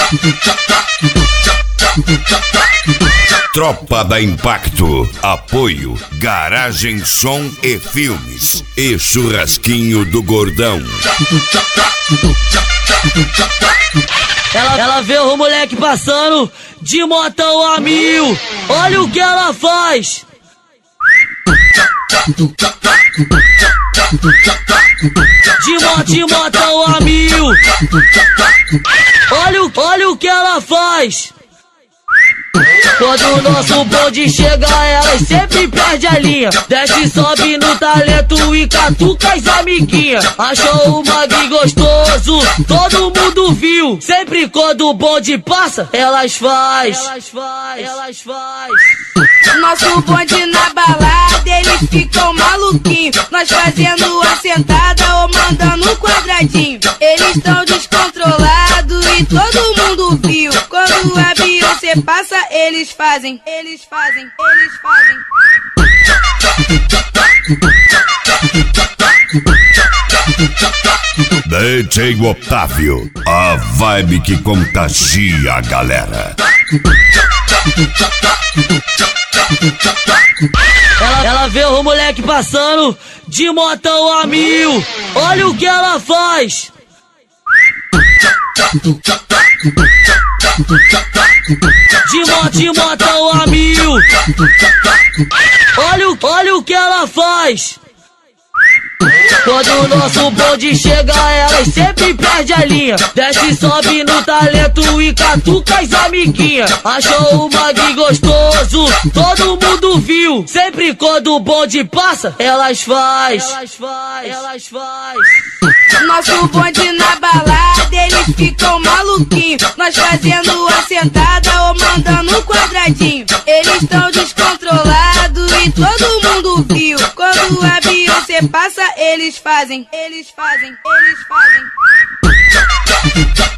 Tropa da Impacto. Apoio Garagem Som e Filmes e Churrasquinho do Gordão. Ela vê o moleque passando de motão a 1000. Olha o que ela faz. De motão a 1000. Olha o que ela faz. Quando o nosso bonde chega, elas sempre perde a linha. Desce e sobe no talento e catuca as amiguinhas. Achou o mag gostoso, todo mundo viu. Sempre quando o bonde passa, elas faz. Nosso bonde na balada, eles ficam maluquinhos. Nós fazendo a sentada ou mandando um quadradinho. Eles tão descontrolados e todo mundo viu. Quando a Beyoncé passa, eles fazem. DJ Otávio, a vibe que contagia a galera. Ela vê o moleque passando de motão a 1000. Olha o que ela faz. De motão a 1000. Olha o que ela faz. Quando o nosso bonde chega, elas sempre perde a linha. Desce e sobe no talento e catuca as amiguinhas. Achou o mag gostoso, todo mundo viu. Sempre quando o bonde passa, elas faz. Nosso bonde na balada, eles ficam maluquinhos. Nós fazendo a sentada ou mandando um quadradinho. Eles tão descontrolados e todo mundo viu. Quando a Beyoncé passa, eles fazem.